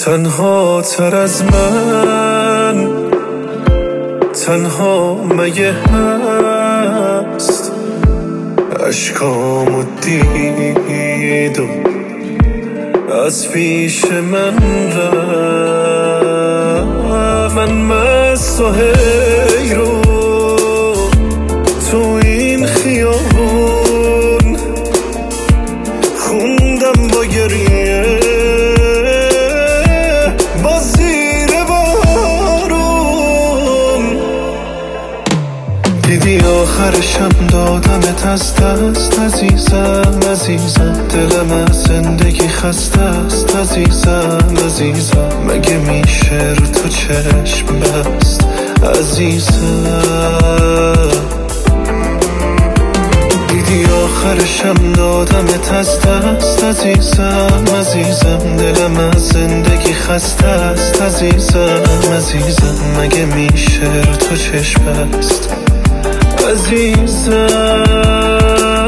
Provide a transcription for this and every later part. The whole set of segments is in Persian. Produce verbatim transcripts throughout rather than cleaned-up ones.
تنها تر از من تنها مگه هست اشکامو دید و از پیش من رفت. من مست و حیرون تو این خیابون خوندم با گریه با زیر بارون. دیدی آخرشم دادمت از دست عزیزم عزیزم، دلم از زندگی خسته است عزیزم عزیزم، مگه میشه رو تو چشم بست عزیزم. دیدی آخرشم دادمت از دست عزیزم عزیزم، دلم از زندگی خسته است عزیزم عزیزم، مگه میشه رو تو چشم بست عزیزم.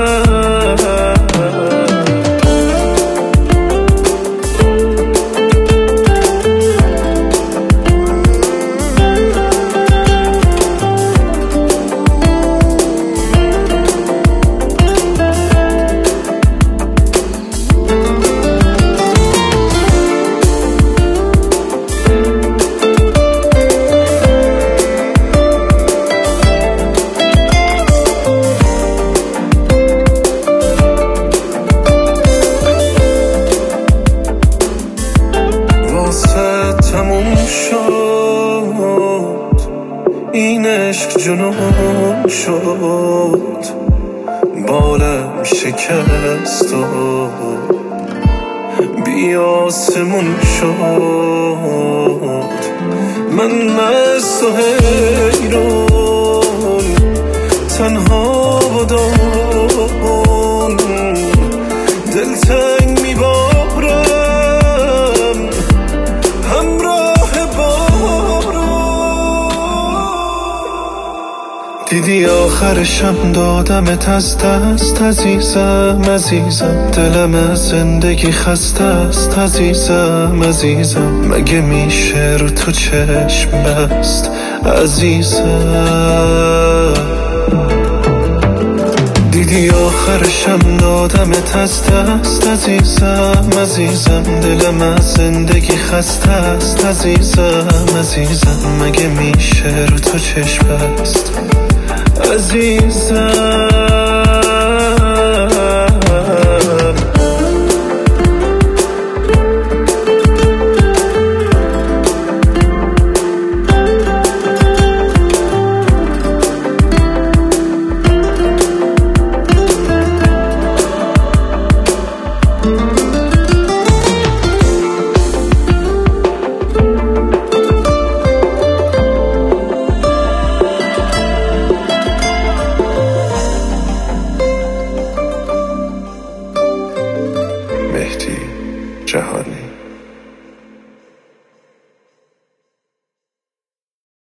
تموم شد این عشق جنون شد، بالم شکست و بی آسمون شد. من مست و حیرون تنها و داغون دلتنگ میبارم همراه بارون. دیدی آخرشم دادمت از دست عزیزم عزیزم، دلم از زندگی خسته است عزیزم عزیزم، مگه میشه رو تو چشم بست عزیزم. دیدی آخرشم دادمت از دست عزیزم عزیزم، دلم از زندگی خسته است عزیزم عزیزم، مگه میشه رو تو چشم بست عزیزم. مهدی جهانی.